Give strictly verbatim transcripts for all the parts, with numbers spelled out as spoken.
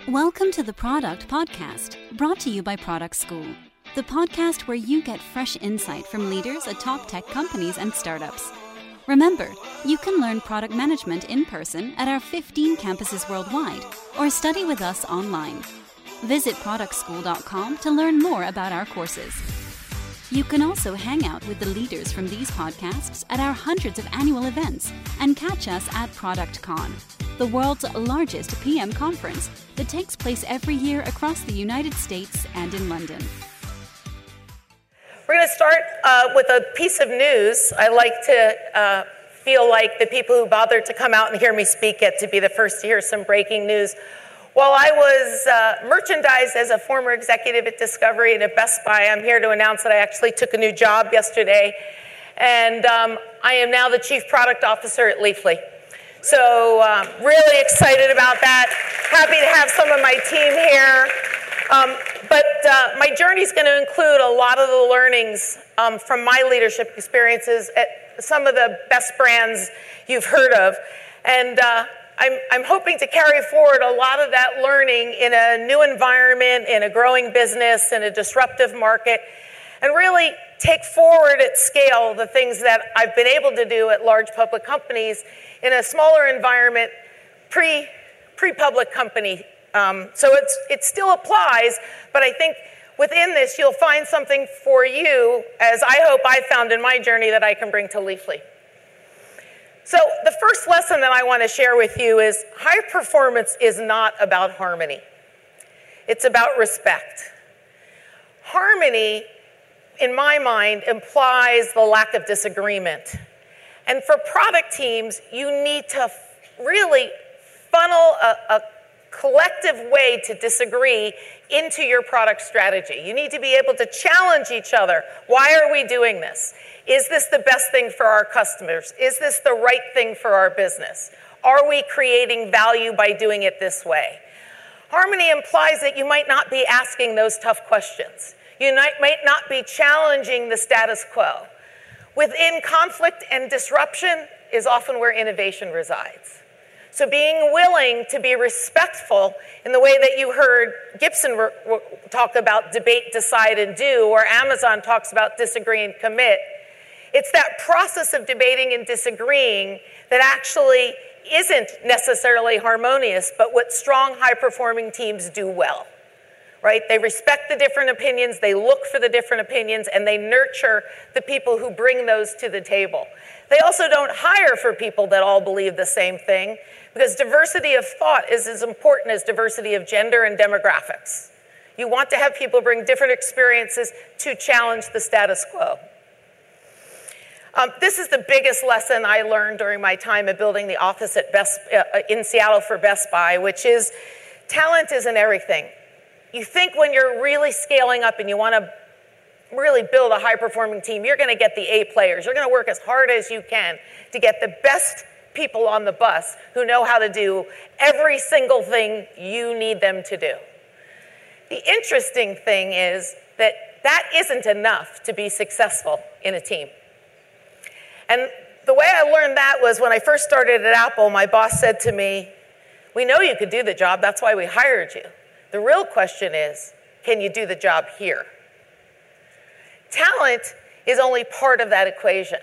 Welcome to the Product Podcast, brought to you by Product School, the podcast where you get fresh insight from leaders at top tech companies and startups. Remember, you can learn product management in person at our fifteen campuses worldwide, or study with us online. Visit product school dot com to learn more about our courses. You can also hang out with the leaders from these podcasts at our hundreds of annual events and catch us at ProductCon, the world's largest P M conference that takes place every year across the United States and in London. We're going to start uh, with a piece of news. I like to uh, feel like the people who bothered to come out and hear me speak get to be the first to hear some breaking news. While I was uh, merchandised as a former executive at Discovery and at Best Buy, I'm here to announce that I actually took a new job yesterday, and um, I am now the Chief Product Officer at Leafly. So um, really excited about that. Happy to have some of my team here. Um, but uh, my journey is going to include a lot of the learnings um, from my leadership experiences at some of the best brands you've heard of. And uh, I'm, I'm hoping to carry forward a lot of that learning in a new environment, in a growing business, in a disruptive market, and really take forward at scale the things that I've been able to do at large public companies in a smaller environment, pre, pre-public company. Um, so it's, it still applies, but I think within this you'll find something for you, as I hope I found in my journey, that I can bring to Leafly. So the first lesson that I want to share with you is high performance is not about harmony. It's about respect. Harmony, in my mind, implies the lack of disagreement. And for product teams, you need to really funnel a, a collective way to disagree into your product strategy. You need to be able to challenge each other. Why are we doing this? Is this the best thing for our customers? Is this the right thing for our business? Are we creating value by doing it this way? Harmony implies that you might not be asking those tough questions. You might not be challenging the status quo. Within conflict and disruption is often where innovation resides. So being willing to be respectful in the way that you heard Gibson re- re- talk about debate, decide, and do, or Amazon talks about disagree and commit, it's that process of debating and disagreeing that actually isn't necessarily harmonious, but what strong, high-performing teams do well. Right? They respect the different opinions, they look for the different opinions, and they nurture the people who bring those to the table. They also don't hire for people that all believe the same thing, because diversity of thought is as important as diversity of gender and demographics. You want to have people bring different experiences to challenge the status quo. Um, this is the biggest lesson I learned during my time of building the office at Best, uh, in Seattle for Best Buy, which is talent isn't everything. You think when you're really scaling up and you want to really build a high-performing team, you're going to get the A players. You're going to work as hard as you can to get the best people on the bus who know how to do every single thing you need them to do. The interesting thing is that that isn't enough to be successful in a team. And the way I learned that was when I first started at Apple, my boss said to me, "We know you could do the job, that's why we hired you. The real question is, can you do the job here?" Talent is only part of that equation.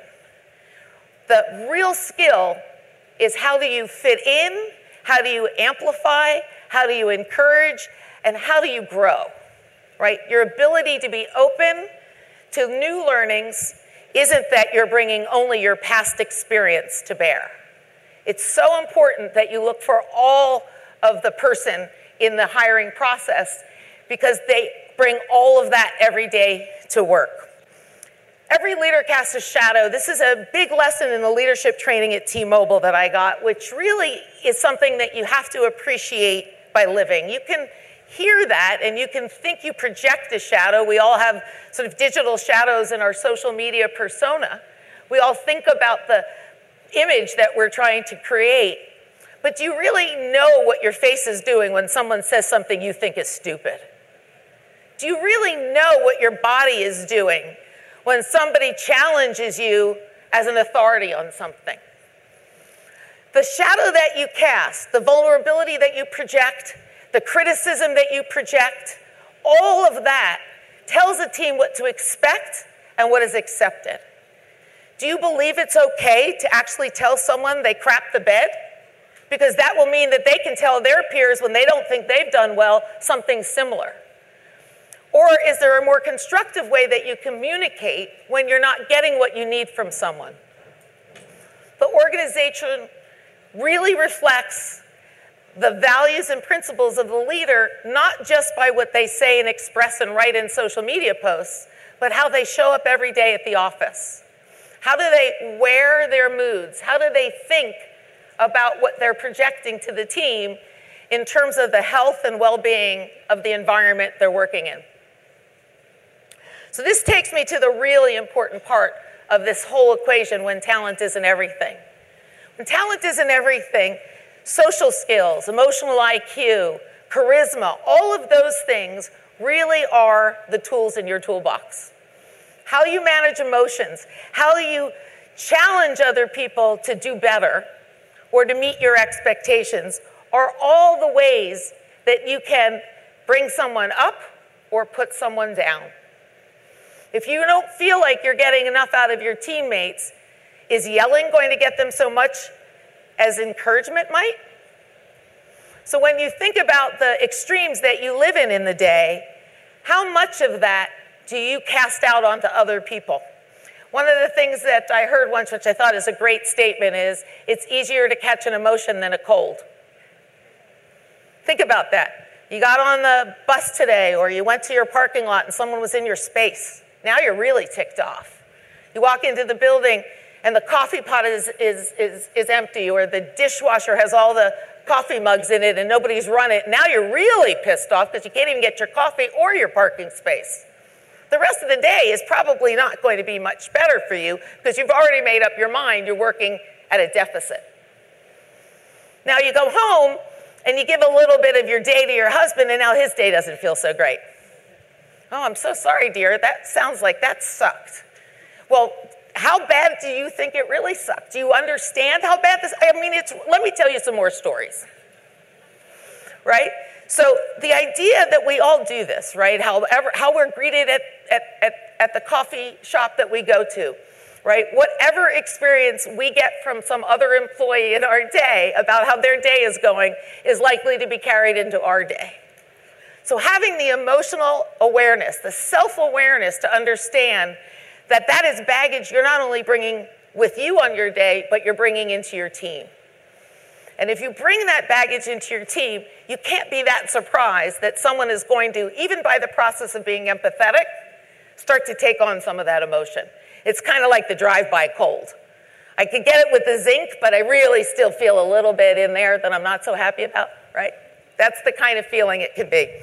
The real skill is how do you fit in, how do you amplify, how do you encourage, and how do you grow, right? Your ability to be open to new learnings isn't that you're bringing only your past experience to bear. It's so important that you look for all of the person in the hiring process because they bring all of that every day to work. Every leader casts a shadow. This is a big lesson in the leadership training at T-Mobile that I got, which really is something that you have to appreciate by living. You can hear that and you can think you project a shadow. We all have sort of digital shadows in our social media persona. We all think about the image that we're trying to create. But do you really know what your face is doing when someone says something you think is stupid? Do you really know what your body is doing when somebody challenges you as an authority on something? The shadow that you cast, the vulnerability that you project, the criticism that you project, all of that tells a team what to expect and what is accepted. Do you believe it's okay to actually tell someone they crapped the bed? Because that will mean that they can tell their peers when they don't think they've done well something similar. Or is there a more constructive way that you communicate when you're not getting what you need from someone? The organization really reflects the values and principles of the leader, not just by what they say and express and write in social media posts, but how they show up every day at the office. How do they wear their moods? How do they think about what they're projecting to the team in terms of the health and well-being of the environment they're working in? So this takes me to the really important part of this whole equation when talent isn't everything. When talent isn't everything, social skills, emotional I Q, charisma, all of those things really are the tools in your toolbox. How you manage emotions, how you challenge other people to do better or to meet your expectations are all the ways that you can bring someone up or put someone down. If you don't feel like you're getting enough out of your teammates, is yelling going to get them so much as encouragement might? So when you think about the extremes that you live in in the day, how much of that do you cast out onto other people? One of the things that I heard once, which I thought is a great statement, is it's easier to catch an emotion than a cold. Think about that. You got on the bus today, or you went to your parking lot and someone was in your space. Now you're really ticked off. You walk into the building and the coffee pot is, is, is, is empty, or the dishwasher has all the coffee mugs in it and nobody's run it. Now you're really pissed off because you can't even get your coffee or your parking space. The rest of the day is probably not going to be much better for you because you've already made up your mind you're working at a deficit. Now you go home and you give a little bit of your day to your husband, and now his day doesn't feel so great. Oh, I'm so sorry, dear. That sounds like that sucked. Well, how bad do you think it really sucked? Do you understand how bad this? I mean, it's. Let me tell you some more stories. Right? So the idea that we all do this, right? However, how we're greeted at, at, at, at the coffee shop that we go to, right? Whatever experience we get from some other employee in our day about how their day is going is likely to be carried into our day. So having the emotional awareness, the self-awareness to understand that that is baggage you're not only bringing with you on your day, but you're bringing into your team. And if you bring that baggage into your team, you can't be that surprised that someone is going to, even by the process of being empathetic, start to take on some of that emotion. It's kind of like the drive-by cold. I could get it with the zinc, but I really still feel a little bit in there that I'm not so happy about, right? That's the kind of feeling it could be.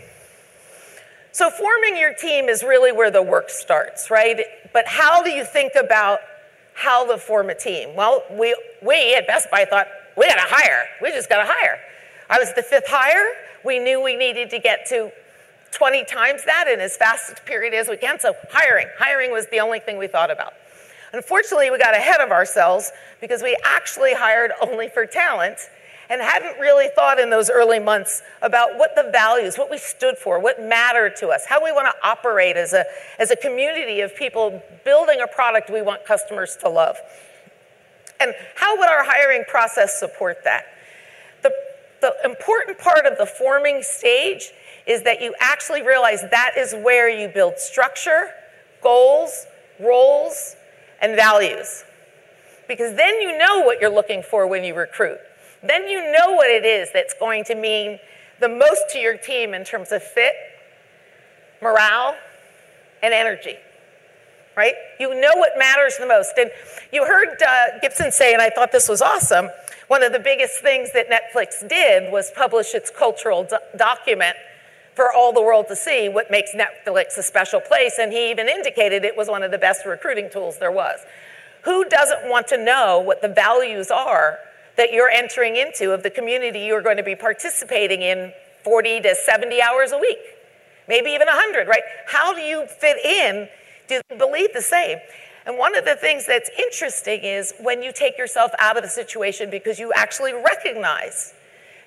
So forming your team is really where the work starts, right? But how do you think about how to form a team? Well, we, we at Best Buy thought, we got to hire. We just got to hire. I was the fifth hire. We knew we needed to get to twenty times that in as fast a period as we can. So hiring. Hiring was the only thing we thought about. Unfortunately, we got ahead of ourselves because we actually hired only for talent and hadn't really thought in those early months about what the values, what we stood for, what mattered to us, how we want to operate as a, as a community of people building a product we want customers to love. And how would our hiring process support that? The, the important part of the forming stage is that you actually realize that is where you build structure, goals, roles, and values. Because then you know what you're looking for when you recruit. Then you know what it is that's going to mean the most to your team in terms of fit, morale, and energy. Right? You know what matters the most. And you heard uh, Gibson say, and I thought this was awesome, one of the biggest things that Netflix did was publish its cultural do- document for all the world to see, what makes Netflix a special place. And he even indicated it was one of the best recruiting tools there was. Who doesn't want to know what the values are that you're entering into of the community you're going to be participating in forty to seventy hours a week? Maybe even one hundred, right? How do you fit in? Do they believe the same? And one of the things that's interesting is when you take yourself out of a situation because you actually recognize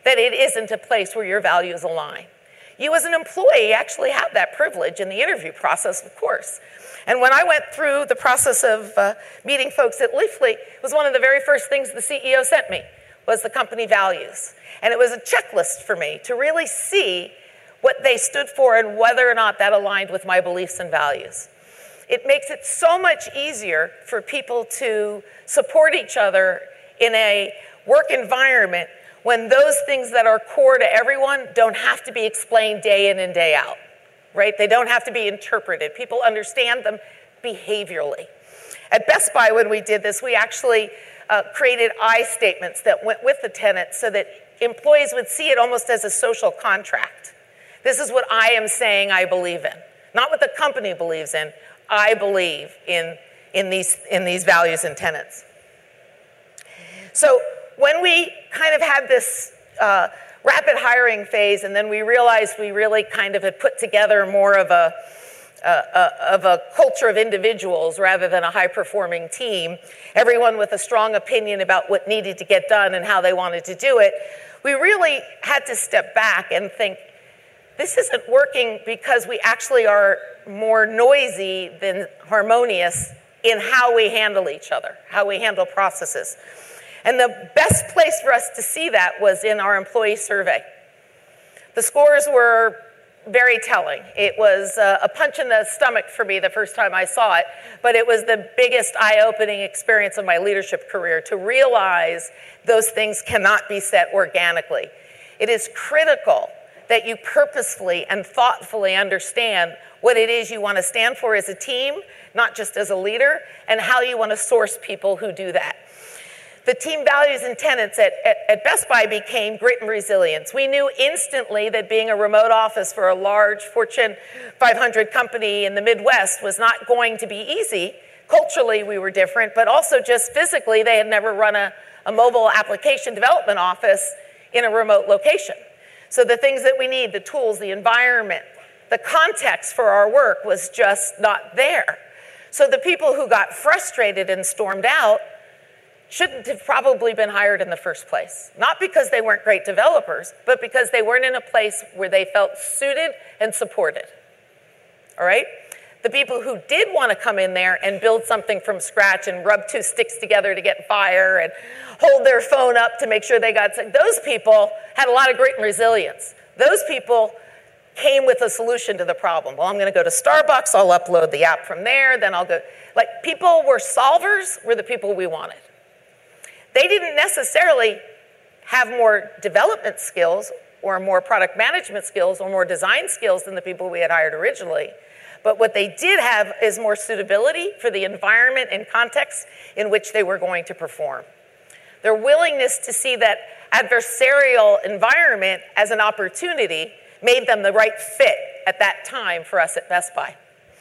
that it isn't a place where your values align. You as an employee actually have that privilege in the interview process, of course. And when I went through the process of uh, meeting folks at Leafly, it was one of the very first things the C E O sent me was the company values. And it was a checklist for me to really see what they stood for and whether or not that aligned with my beliefs and values. It makes it so much easier for people to support each other in a work environment when those things that are core to everyone don't have to be explained day in and day out, right? They don't have to be interpreted. People understand them behaviorally. At Best Buy, when we did this, we actually uh, created I statements that went with the tenants so that employees would see it almost as a social contract. This is what I am saying I believe in, not what the company believes in. I believe in, in, these, in these values and tenets. So when we kind of had this uh, rapid hiring phase, and then we realized we really kind of had put together more of a, uh, uh, of a culture of individuals rather than a high-performing team, everyone with a strong opinion about what needed to get done and how they wanted to do it, we really had to step back and think, this isn't working because we actually are more noisy than harmonious in how we handle each other, how we handle processes. And the best place for us to see that was in our employee survey. The scores were very telling. It was uh, a punch in the stomach for me the first time I saw it, but it was the biggest eye-opening experience of my leadership career to realize those things cannot be set organically. It is critical that you purposefully and thoughtfully understand what it is you want to stand for as a team, not just as a leader, and how you want to source people who do that. The team values and tenets at, at, at Best Buy became grit and resilience. We knew instantly that being a remote office for a large Fortune five hundred company in the Midwest was not going to be easy. Culturally, we were different, but also just physically, they had never run a, a mobile application development office in a remote location. So the things that we need, the tools, the environment, the context for our work was just not there. So the people who got frustrated and stormed out shouldn't have probably been hired in the first place. Not because they weren't great developers, but because they weren't in a place where they felt suited and supported. All right? The people who did want to come in there and build something from scratch and rub two sticks together to get fire and hold their phone up to make sure they got sick, those people had a lot of grit and resilience. Those people came with a solution to the problem. Well, I'm going to go to Starbucks, I'll upload the app from there, then I'll go. Like, people were solvers, were the people we wanted. They didn't necessarily have more development skills or more product management skills or more design skills than the people we had hired originally. But what they did have is more suitability for the environment and context in which they were going to perform. Their willingness to see that adversarial environment as an opportunity made them the right fit at that time for us at Best Buy.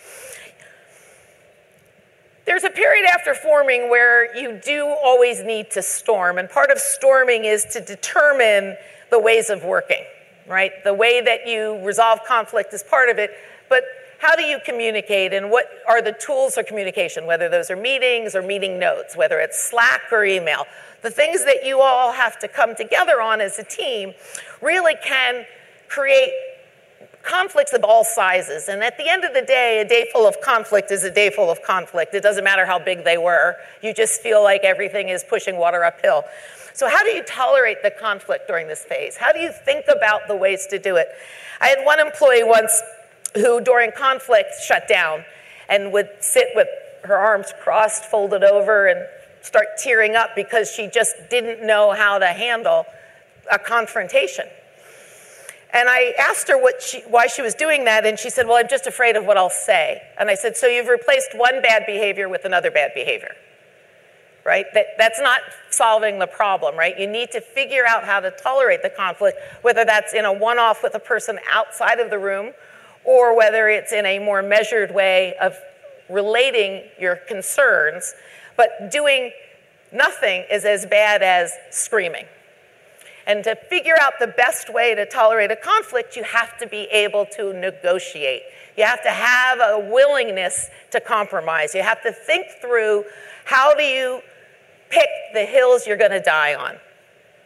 There's a period after forming where you do always need to storm, and part of storming is to determine the ways of working, right? The way that you resolve conflict is part of it, but how do you communicate, and what are the tools of communication, whether those are meetings or meeting notes, whether it's Slack or email. The things that you all have to come together on as a team really can create conflicts of all sizes. And at the end of the day, a day full of conflict is a day full of conflict. It doesn't matter how big they were. You just feel like everything is pushing water uphill. So how do you tolerate the conflict during this phase? How do you think about the ways to do it? I had one employee once who, during conflict, shut down and would sit with her arms crossed, folded over, and start tearing up because she just didn't know how to handle a confrontation. And I asked her what she, why she was doing that, and she said, well, I'm just afraid of what I'll say. And I said, so you've replaced one bad behavior with another bad behavior, right? That, that's not solving the problem, right? You need to figure out how to tolerate the conflict, whether that's in a one-off with a person outside of the room, or whether it's in a more measured way of relating your concerns. But doing nothing is as bad as screaming. And to figure out the best way to tolerate a conflict, you have to be able to negotiate. You have to have a willingness to compromise. You have to think through, how do you pick the hills you're going to die on?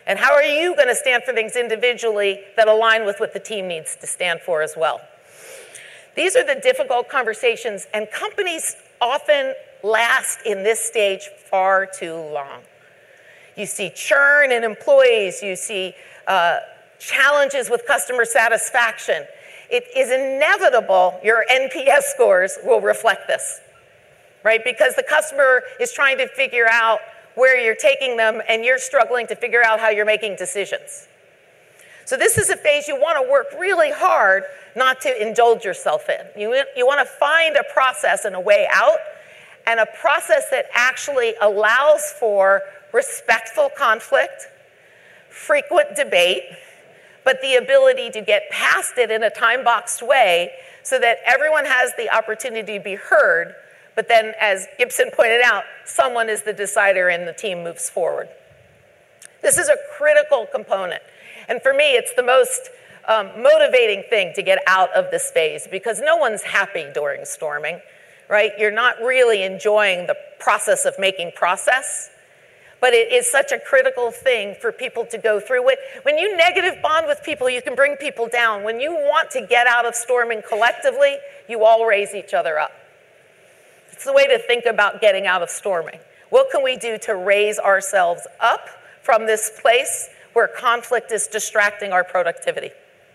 And how are you going to stand for things individually that align with what the team needs to stand for as well? These are the difficult conversations, and companies often last in this stage far too long. You see churn in employees, you see uh, challenges with customer satisfaction. It is inevitable your N P S scores will reflect this, right? Because the customer is trying to figure out where you're taking them, and you're struggling to figure out how you're making decisions. So this is a phase you want to work really hard not to indulge yourself in. You, you want to find a process and a way out, and a process that actually allows for respectful conflict, frequent debate, but the ability to get past it in a time-boxed way so that everyone has the opportunity to be heard, but then, as Gibson pointed out, someone is the decider and the team moves forward. This is a critical component. And for me, it's the most um, motivating thing to get out of this phase, because no one's happy during storming, right? You're not really enjoying the process of making process, but it is such a critical thing for people to go through it. When you negative bond with people, you can bring people down. When you want to get out of storming collectively, you all raise each other up. It's the way to think about getting out of storming. What can we do to raise ourselves up from this place where conflict is distracting our productivity?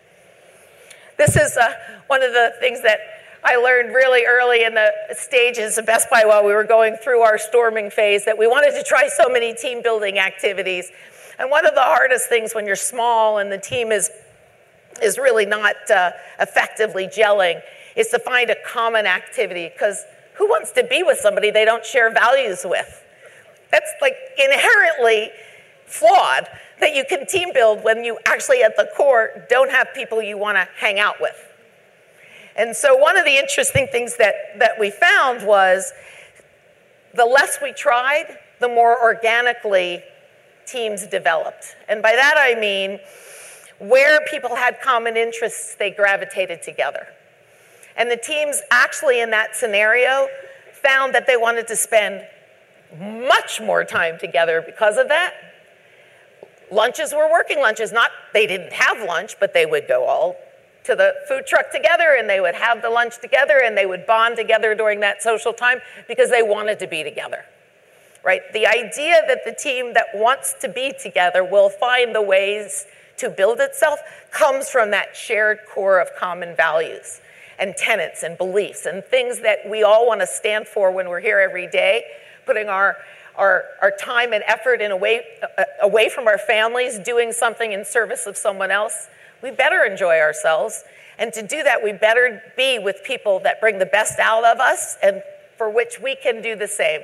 This is uh, one of the things that I learned really early in the stages of Best Buy while we were going through our storming phase, that we wanted to try so many team building activities. And one of the hardest things when you're small and the team is, is really not uh, effectively gelling is to find a common activity, because who wants to be with somebody they don't share values with? That's like inherently flawed, that you can team build when you actually at the core don't have people you want to hang out with. And so one of the interesting things that, that we found was the less we tried, the more organically teams developed. And by that I mean where people had common interests, they gravitated together. And the teams actually in that scenario found that they wanted to spend much more time together because of that. Lunches were working lunches. Not they didn't have lunch, but they would go all to the food truck together, and they would have the lunch together, and they would bond together during that social time because they wanted to be together, right? The idea that the team that wants to be together will find the ways to build itself comes from that shared core of common values and tenets and beliefs and things that we all want to stand for when we're here every day, putting our Our, our time and effort in away, uh, away from our families, doing something in service of someone else. We better enjoy ourselves. And to do that, we better be with people that bring the best out of us and for which we can do the same.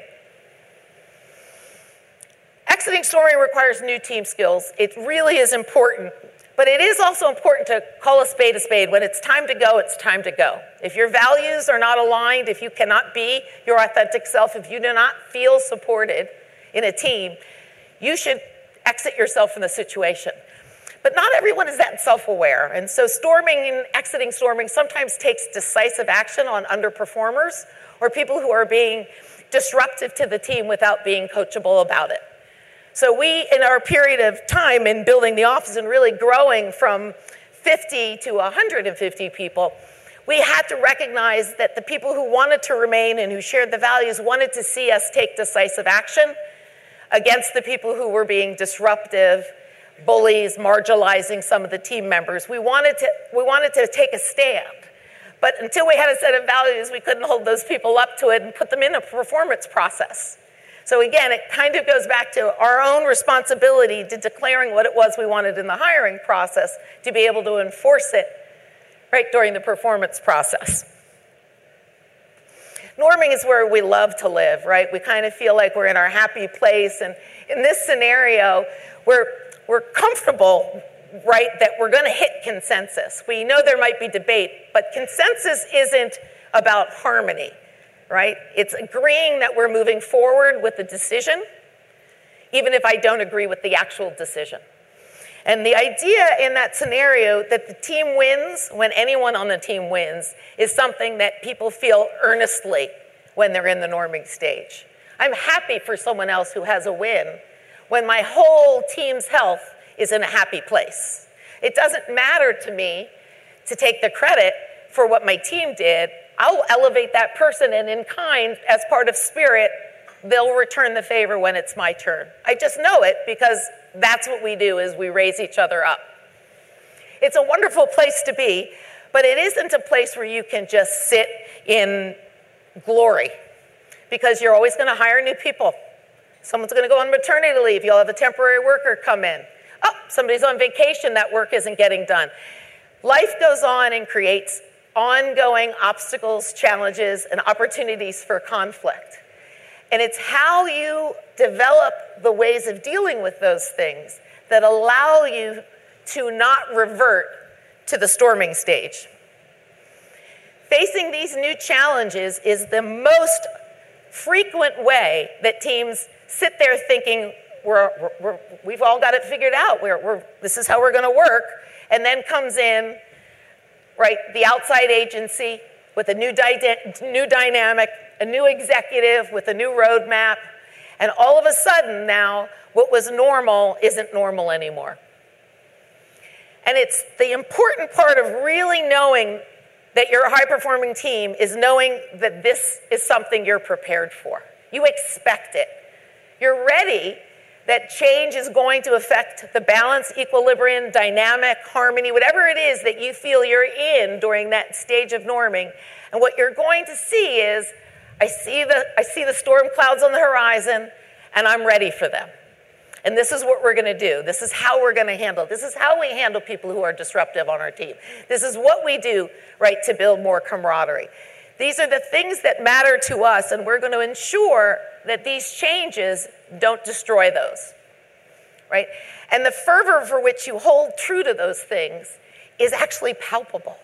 Exiting storming requires new team skills. It really is important. But it is also important to call a spade a spade. When it's time to go, it's time to go. If your values are not aligned, if you cannot be your authentic self, if you do not feel supported in a team, you should exit yourself from the situation. But not everyone is that self-aware. And so storming and exiting storming sometimes takes decisive action on underperformers or people who are being disruptive to the team without being coachable about it. So we, in our period of time in building the office and really growing from fifty to one hundred fifty people, we had to recognize that the people who wanted to remain and who shared the values wanted to see us take decisive action against the people who were being disruptive, bullies, marginalizing some of the team members. We wanted to, we wanted to take a stand. But until we had a set of values, we couldn't hold those people up to it and put them in a performance process. So again, it kind of goes back to our own responsibility to declaring what it was we wanted in the hiring process to be able to enforce it right during the performance process. Norming is where we love to live, right? We kind of feel like we're in our happy place. And in this scenario, we're, we're comfortable, right, that we're going to hit consensus. We know there might be debate, but consensus isn't about harmony. Right? It's agreeing that we're moving forward with the decision, even if I don't agree with the actual decision. And the idea in that scenario that the team wins when anyone on the team wins is something that people feel earnestly when they're in the norming stage. I'm happy for someone else who has a win when my whole team's health is in a happy place. It doesn't matter to me to take the credit for what my team did. I'll elevate that person, and in kind, as part of spirit, they'll return the favor when it's my turn. I just know it because that's what we do, is we raise each other up. It's a wonderful place to be, but it isn't a place where you can just sit in glory, because you're always going to hire new people. Someone's going to go on maternity leave. You'll have a temporary worker come in. Oh, somebody's on vacation. That work isn't getting done. Life goes on and creates ongoing obstacles, challenges, and opportunities for conflict. And it's how you develop the ways of dealing with those things that allow you to not revert to the storming stage. Facing these new challenges is the most frequent way that teams sit there thinking, we're, we're, we've all got it figured out. We're, we're, this is how we're going to work. And then comes in, right, the outside agency with a new, dy- new dynamic, a new executive with a new roadmap. And all of a sudden now, what was normal isn't normal anymore. And it's the important part of really knowing that you're a high-performing team is knowing that this is something you're prepared for. You expect it. You're ready that change is going to affect the balance, equilibrium, dynamic, harmony, whatever it is that you feel you're in during that stage of norming. And what you're going to see is, I see the, I see the storm clouds on the horizon, and I'm ready for them. And this is what we're going to do. This is how we're going to handle. This is how we handle people who are disruptive on our team. This is what we do, right, to build more camaraderie. These are the things that matter to us, and we're going to ensure that these changes don't destroy those, right? And the fervor for which you hold true to those things is actually palpable.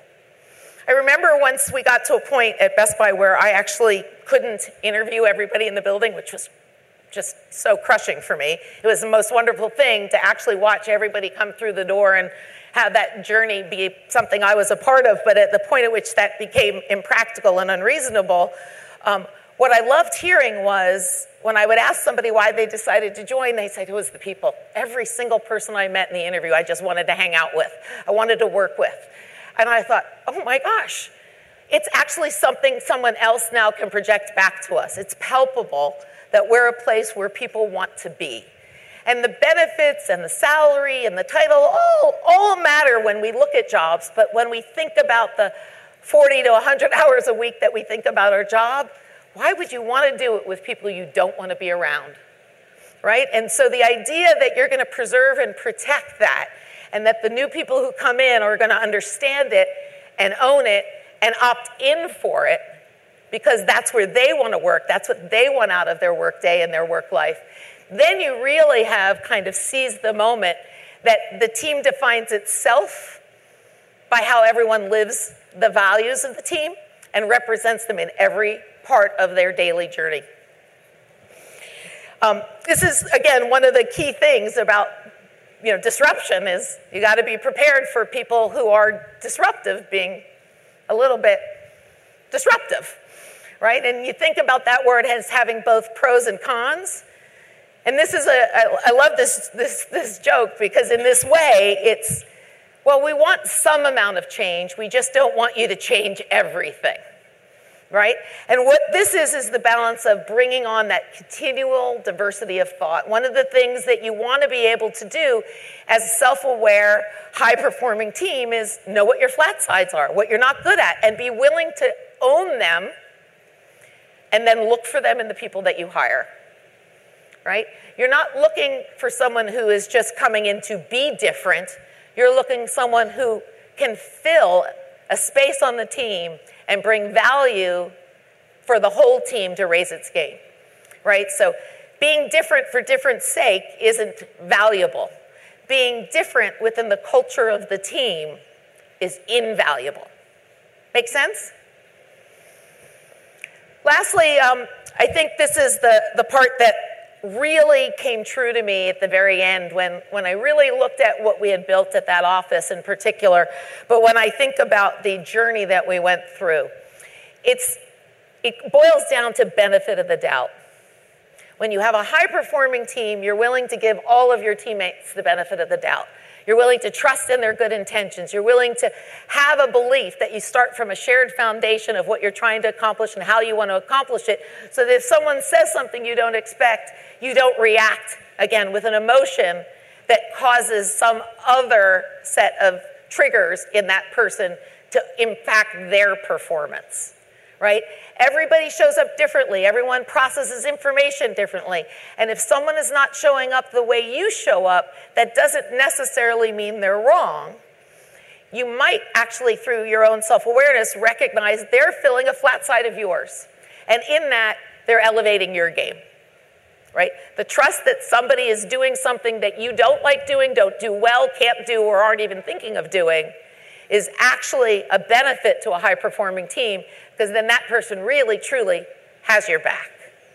I remember once we got to a point at Best Buy where I actually couldn't interview everybody in the building, which was just so crushing for me. It was the most wonderful thing to actually watch everybody come through the door and have that journey be something I was a part of, but at the point at which that became impractical and unreasonable, um, what I loved hearing was when I would ask somebody why they decided to join, they said it was the people. Every single person I met in the interview, I just wanted to hang out with. I wanted to work with. And I thought, oh my gosh, it's actually something someone else now can project back to us. It's palpable that we're a place where people want to be. And the benefits and the salary and the title all, all matter when we look at jobs, but when we think about the forty to one hundred hours a week that we think about our job, why would you want to do it with people you don't want to be around, right? And so the idea that you're going to preserve and protect that, and that the new people who come in are going to understand it and own it and opt in for it, because that's where they want to work, that's what they want out of their work day and their work life, then you really have kind of seized the moment that the team defines itself by how everyone lives the values of the team and represents them in every part of their daily journey. Um, this is, again, one of the key things about you know, disruption is you got to be prepared for people who are disruptive being a little bit disruptive, right? And you think about that word as having both pros and cons. And this is a, I, I love this, this, this joke because in this way, it's, well, we want some amount of change. We just don't want you to change everything, right? And what this is, is the balance of bringing on that continual diversity of thought. One of the things that you want to be able to do as a self-aware, high-performing team is know what your flat sides are, what you're not good at, and be willing to own them and then look for them in the people that you hire. Right? You're not looking for someone who is just coming in to be different. You're looking for someone who can fill a space on the team and bring value for the whole team to raise its game. Right? So being different for different's sake isn't valuable. Being different within the culture of the team is invaluable. Make sense? Lastly, um, I think this is the, the part that really came true to me at the very end when, when I really looked at what we had built at that office in particular. But when I think about the journey that we went through, it's, it boils down to benefit of the doubt. When you have a high-performing team, you're willing to give all of your teammates the benefit of the doubt. You're willing to trust in their good intentions. You're willing to have a belief that you start from a shared foundation of what you're trying to accomplish and how you want to accomplish it, so that if someone says something you don't expect, you don't react, again, with an emotion that causes some other set of triggers in that person to impact their performance, right? Everybody shows up differently. Everyone processes information differently. And if someone is not showing up the way you show up, that doesn't necessarily mean they're wrong. You might actually, through your own self-awareness, recognize they're filling a flat side of yours. And in that, they're elevating your game, right? The trust that somebody is doing something that you don't like doing, don't do well, can't do, or aren't even thinking of doing is actually a benefit to a high-performing team, because then that person really, truly has your back.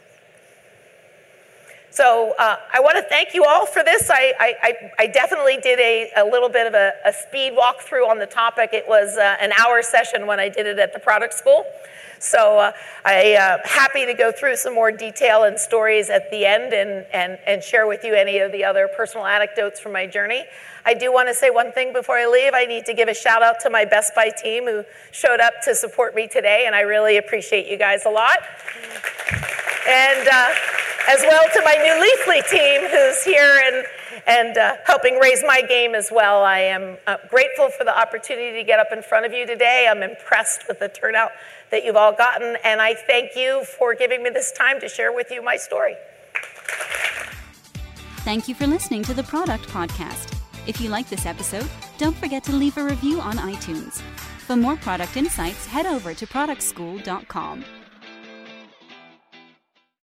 So uh, I want to thank you all for this. I, I, I definitely did a, a little bit of a, a speed walkthrough on the topic. It was uh, an hour session when I did it at the product school. So uh, I'm uh, happy to go through some more detail and stories at the end and, and, and share with you any of the other personal anecdotes from my journey. I do want to say one thing before I leave. I need to give a shout out to my Best Buy team who showed up to support me today, and I really appreciate you guys a lot. And uh, as well to my new Leafly team who's here and, and uh, helping raise my game as well. I am uh, grateful for the opportunity to get up in front of you today. I'm impressed with the turnout that you've all gotten, and I thank you for giving me this time to share with you my story. Thank you for listening to the Product Podcast. If you like this episode, don't forget to leave a review on iTunes. For more product insights, head over to product school dot com.